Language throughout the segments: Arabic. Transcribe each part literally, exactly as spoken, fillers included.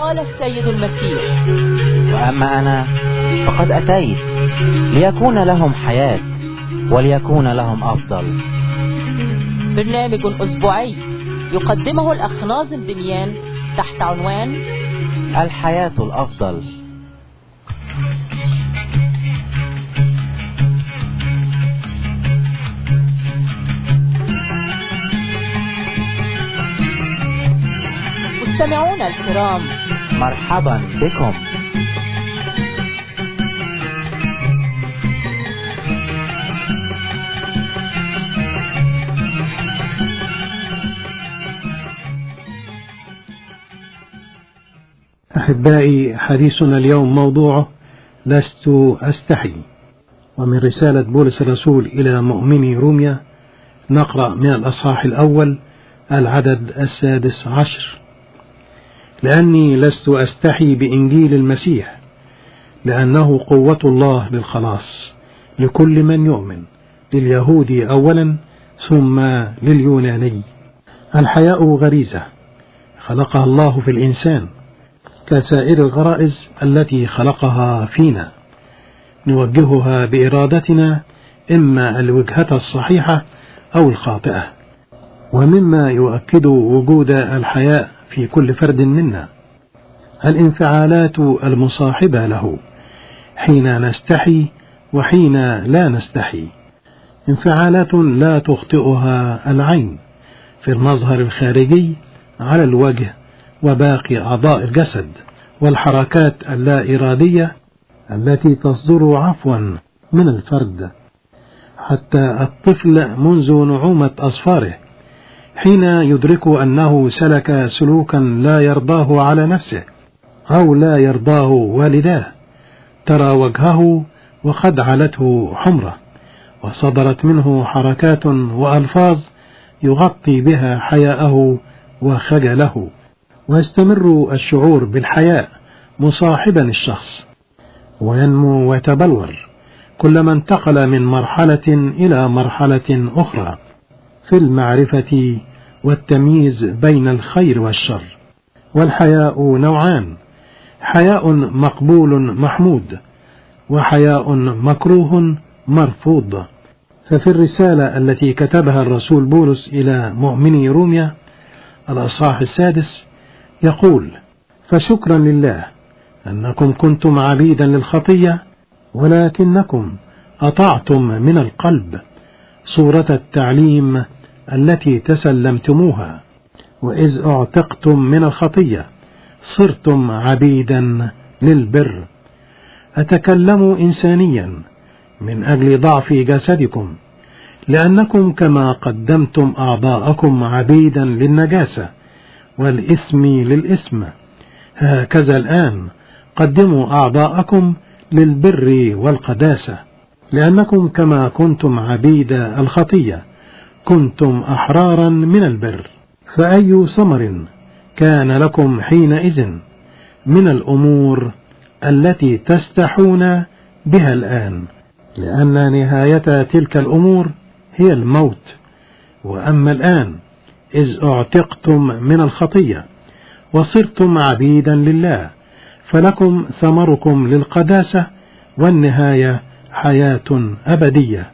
قال السيد المسيح: وأما أنا فقد أتيت ليكون لهم حياة وليكون لهم أفضل. برنامج أسبوعي يقدمه الأخ ناظم دميان تحت عنوان الحياة الأفضل. مستمعونا الكرام، مرحبا بكم. أحبائي، حديثنا اليوم موضوعه لست أستحي، ومن رسالة بولس الرسول إلى مؤمني روميا نقرأ من الأصحاح الأول العدد السادس عشر: لأني لست أستحي بإنجيل المسيح، لأنه قوة الله للخلاص لكل من يؤمن، لليهود أولا ثم لليوناني. الحياء غريزة خلقها الله في الإنسان كسائر الغرائز التي خلقها فينا، نوجهها بإرادتنا إما الوجهة الصحيحة أو الخاطئة. ومما يؤكد وجود الحياء في كل فرد منا الانفعالات المصاحبة له، حين نستحي وحين لا نستحي. انفعالات لا تخطئها العين في المظهر الخارجي على الوجه وباقي أعضاء الجسد، والحركات اللا إرادية التي تصدر عفوا من الفرد، حتى الطفل منذ نعومة أظفاره حين يدرك أنه سلك سلوكا لا يرضاه على نفسه أو لا يرضاه والداه، ترى وجهه وقد علته حمرة، وصدرت منه حركات وألفاظ يغطي بها حياءه وخجله، ويستمر الشعور بالحياء مصاحبا الشخص، وينمو ويتبلور كلما انتقل من مرحلة إلى مرحلة أخرى في المعرفة والتمييز بين الخير والشر. والحياء نوعان: حياء مقبول محمود، وحياء مكروه مرفوض. ففي الرسالة التي كتبها الرسول بولس إلى مؤمني روميا الأصحاح السادس يقول: فشكرا لله أنكم كنتم عبيدا للخطية، ولكنكم أطعتم من القلب صورة التعليم التي تسلمتموها، وإذ اعتقتم من الخطية صرتم عبيدا للبر. أتكلم إنسانيا من أجل ضعف جسدكم، لأنكم كما قدمتم أعضاءكم عبيدا للنجاسة والإثم للإثم، هكذا الآن قدموا أعضاءكم للبر والقداسة، لأنكم كما كنتم عبيد الخطية كنتم أحرارا من البر. فأي ثمر كان لكم حينئذ من الأمور التي تستحون بها الآن؟ لأن نهاية تلك الأمور هي الموت. وأما الآن إذ اعتقتم من الخطية وصرتم عبيدا لله، فلكم ثمركم للقداسة، والنهاية حياة أبدية.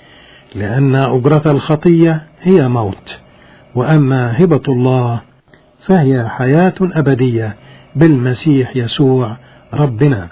لأن أجرة الخطية هي موت، وأما هبة الله فهي حياة أبدية بالمسيح يسوع ربنا.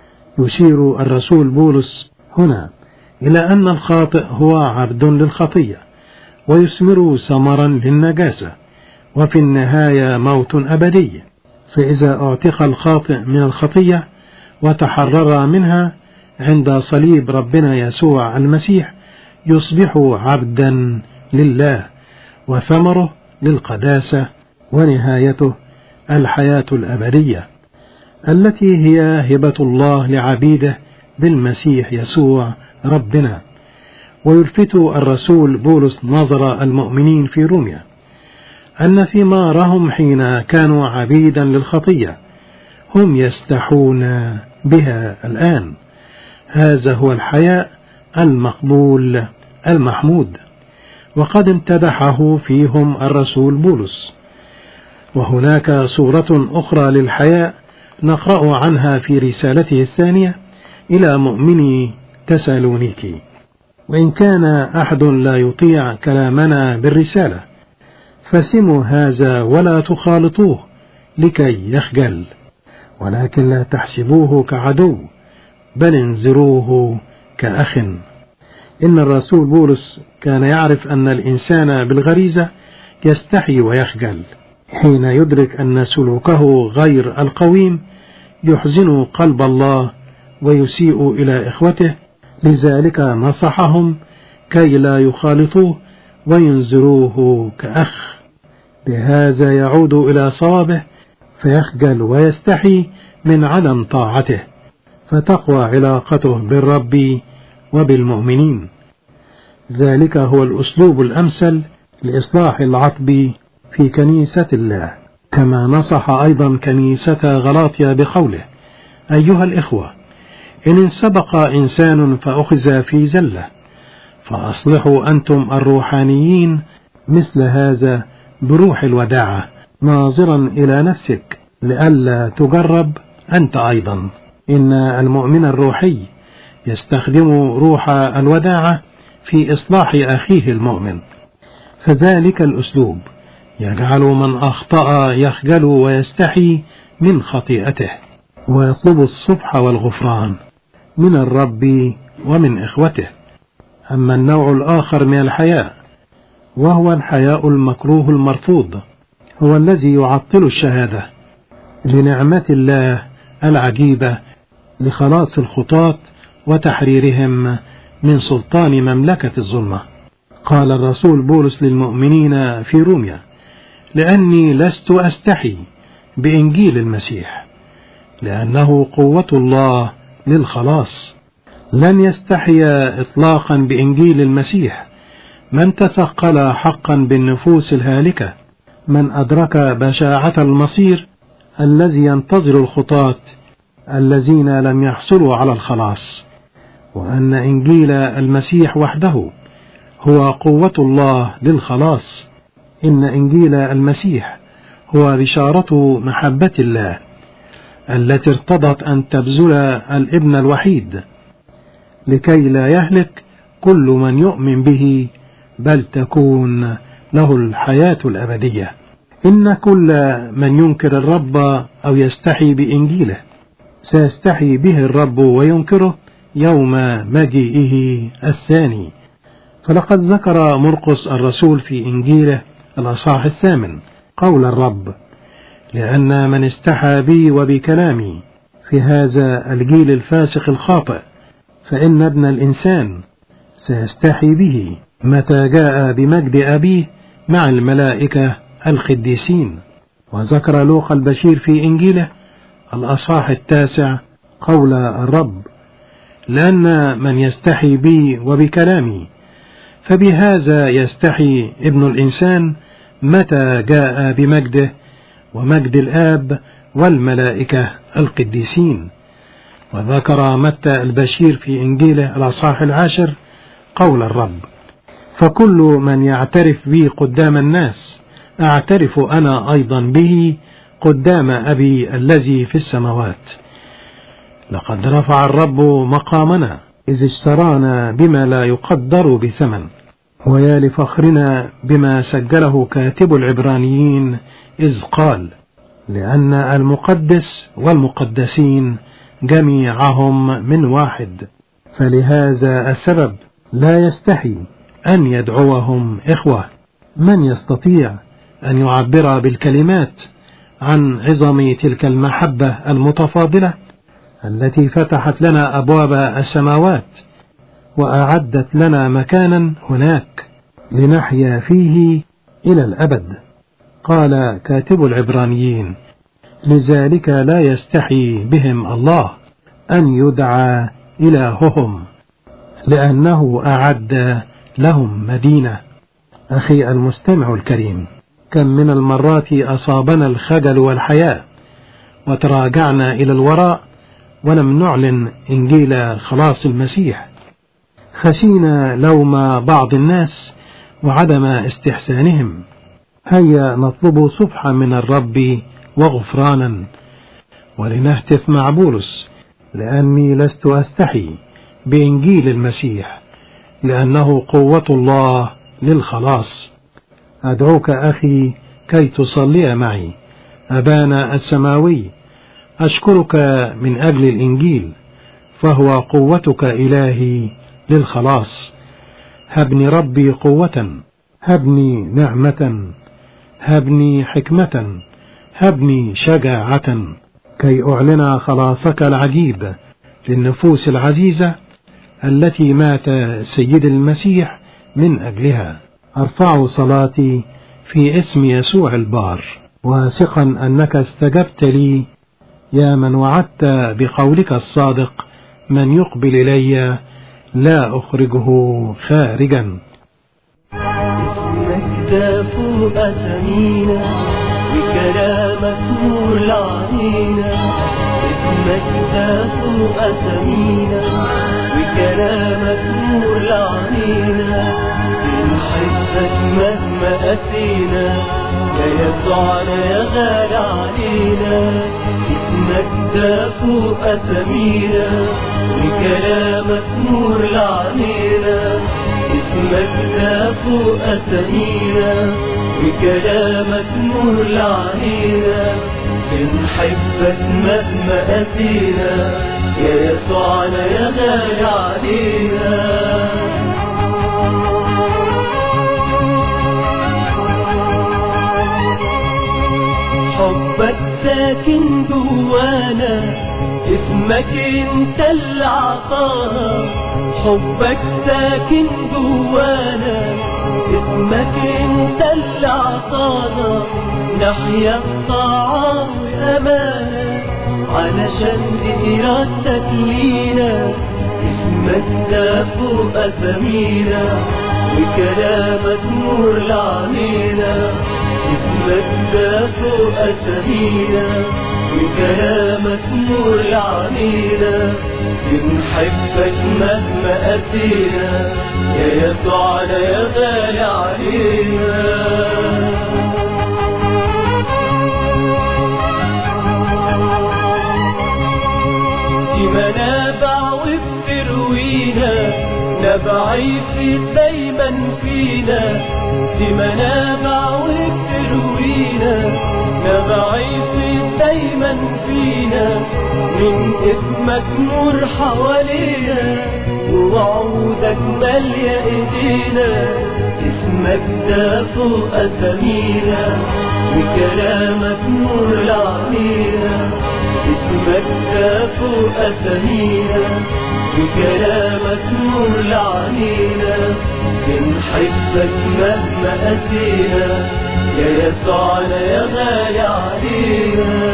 يشير الرسول بولس هنا إلى أن الخاطئ هو عبد للخطية ويثمر ثمرا للنجاسة، وفي النهاية موت أبدي. فإذا اعتق الخاطئ من الخطية وتحرر منها عند صليب ربنا يسوع المسيح يصبح عبدا لله، وثمره للقداسة، ونهايته الحياة الأبدية التي هي هبة الله لعبيده بالمسيح يسوع ربنا. ويلفت الرسول بولس نظر المؤمنين في روميا أن ثمارهم حين كانوا عبيدا للخطية هم يستحون بها الآن. هذا هو الحياء المقبول المحمود، وقد امتدحه فيهم الرسول بولس. وهناك صورة أخرى للحياء نقرأ عنها في رسالته الثانية إلى مؤمني تسالونيكي. وإن كان أحد لا يطيع كلامنا بالرسالة فسموا هذا ولا تخالطوه لكي يخجل، ولكن لا تحسبوه كعدو بل انذروه كأخ. إن الرسول بولس كان يعرف أن الإنسان بالغريزة يستحي ويخجل، حين يدرك أن سلوكه غير القويم يحزن قلب الله ويسيء إلى إخوته، لذلك نصحهم كي لا يخالطوه وينذروه كأخ. بهذا يعود إلى صوابه فيخجل ويستحي من عدم طاعته، فتقوى علاقته بالرب وبالمؤمنين. ذلك هو الأسلوب الأمثل لإصلاح العطب في كنيسة الله، كما نصح أيضا كنيسة غلاطيا بقوله: أيها الإخوة، إن سبق إنسان فأخذ في زلة فأصلحوا أنتم الروحانيين مثل هذا بروح الوداعة، ناظرا إلى نفسك لئلا تجرب أنت أيضا. إن المؤمن الروحي يستخدم روح الوداعة في إصلاح أخيه المؤمن، فذلك الأسلوب يجعل من أخطأ يخجل ويستحي من خطيئته ويطلب الصفح والغفران من الرب ومن إخوته. أما النوع الآخر من الحياء وهو الحياء المكروه المرفوض، هو الذي يعطل الشهادة لنعمة الله العجيبة لخلاص الخطاة وتحريرهم من سلطان مملكة الظلمة. قال الرسول بولس للمؤمنين في روميا: لأني لست أستحي بإنجيل المسيح، لأنه قوة الله للخلاص. لن يستحي إطلاقا بإنجيل المسيح من تثقل حقا بالنفوس الهالكة، من أدرك بشاعة المصير الذي ينتظر الخطاة الذين لم يحصلوا على الخلاص، وأن إنجيل المسيح وحده هو قوة الله للخلاص. إن إنجيل المسيح هو بشارة محبة الله التي ارتضت أن تبذل الابن الوحيد لكي لا يهلك كل من يؤمن به، بل تكون له الحياة الأبدية. إن كل من ينكر الرب أو يستحي بإنجيله سيستحي به الرب وينكره يوم مجيئه الثاني. فلقد ذكر مرقس الرسول في إنجيله الأصحاح الثامن قول الرب: لأن من استحى بي وبكلامي في هذا الجيل الفاسق الخاطئ فإن ابن الإنسان سيستحي به متى جاء بمجد أبيه مع الملائكة القديسين. وذكر لوقا البشير في إنجيله الأصحاح التاسع قول الرب: لأن من يستحي بي وبكلامي فبهذا يستحي ابن الإنسان متى جاء بمجده ومجد الآب والملائكة القديسين. وذكر متى البشير في إنجيله الأصحاح العاشر قول الرب: فكل من يعترف بي قدام الناس أعترف أنا أيضا به قدام أبي الذي في السماوات. لقد رفع الرب مقامنا إذ اشترانا بما لا يقدر بثمن. ويا لفخرنا بما سجله كاتب العبرانيين إذ قال: لأن المقدس والمقدسين جميعهم من واحد، فلهذا السبب لا يستحي أن يدعوهم إخوة. من يستطيع أن يعبر بالكلمات عن عظم تلك المحبة المتفاضلة التي فتحت لنا أبواب السماوات وأعدت لنا مكانا هناك لنحيا فيه إلى الأبد؟ قال كاتب العبرانيين: لذلك لا يستحي بهم الله أن يدعى إلههم، لأنه أعد لهم مدينة. أخي المستمع الكريم، كم من المرات أصابنا الخجل والحياء وتراجعنا إلى الوراء ولم نعلن إنجيل خلاص المسيح، خشينا لوم بعض الناس وعدم استحسانهم، هيا نطلب صفحا من الرب وغفرانا، ولنهتف مع بولس: لأني لست أستحي بإنجيل المسيح، لأنه قوة الله للخلاص. أدعوك أخي كي تصلي معي. أبانا السماوي، أشكرك من أجل الإنجيل، فهو قوتك إلهي للخلاص. هبني ربي قوة، هبني نعمة، هبني حكمة، هبني شجاعة، كي أعلن خلاصك العجيب للنفوس العزيزة التي مات سيد المسيح من أجلها. أرفع صلاتي في اسم يسوع البار، واثقا أنك استجبت لي، يا من وعدت بقولك الصادق: من يقبل إلي لا أخرجه خارجا. اسمك ده فوق أسامينا، وكلامك نور لعينا. اسمك ده فوق أسامينا، وكلامك نور لعينا. بنحبك مهما قسينا، يا يسوعنا يا غالي علينا. اسمك ده فوق أسامينا، وكلامك نور لعينا. اسمك ده فوق أسامينا، وكلامك نور لعينا. بنحبك مهما قسينا، يا يسوعنا يا غالي علينا. حبك ساكن جوانا، اسمك انت اللي عطانا. حبك ساكن جوانا، اسمك انت اللي عطانا. نحيا بطاعة وأمانة، علشان دي إرادتك لينا. اسمك ده فوق أسامينا، وكلامك نور لعينا. اسمك ده فوق أسامينا، وكلامك نور لعينا. بنحبك مهما قسينا، يا يسوعنا يا غالي علينا. دي منابع وبتروينا، نبع يفيد دايما فينا. دي منابع وبتروينا، نبع يفيد دايما فينا. من اسمك نور حوالينا، ووعودك مالية ايدينا. اسمك ده فوق أسامينا، وكلامك نور لعينا. اسمك ده فوق أسامينا، وكلامك نور لعينا. بنحبك مهما قسينا، يا يسوعنا يا غالي علينا.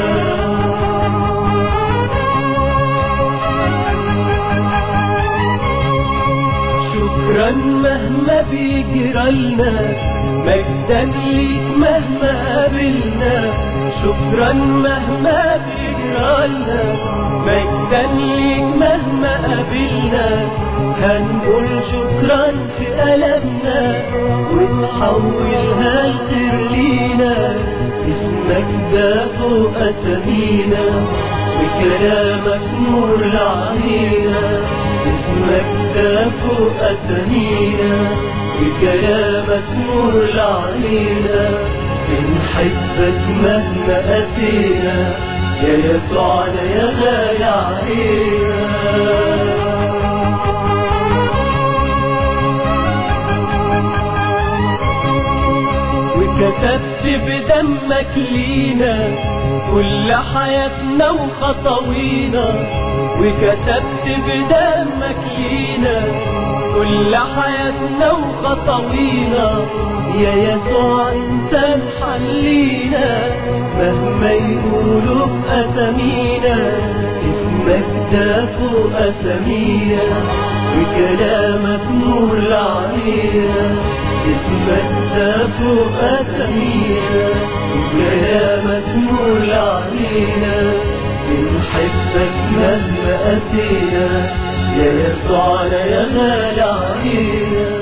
شكرا مهما بيجرالنا، مجدا ليك مهما قابلنا. شكرا مهما بيجرالنا، مجدا ليك مهما قابلنا. هنقول شكرا في ألمنا، ونحولها لخير لينا. اسمك ده فوق أسامينا، وكلامك نور لعينا. اسمك ده فوق أسامينا، وكلامك نور لعينا. بنحبك مهما قسينا، يا يسوعنا يا غالي علينا. وكتبت بدمك لينا كل حياتنا وخطوينا. وكتبت بدمك لينا كل حياتنا وخطوينا. يا يسوع انت محلينا، مهما يقولوا بأسامينا. اسمك ده فوق أسامينا، وكلامك نور لعينا. اسمك ده فوق أسامينا، وكلامك نور لعينا. بنحبك مهما قسينا، يا يسوعنا يا غالي علينا.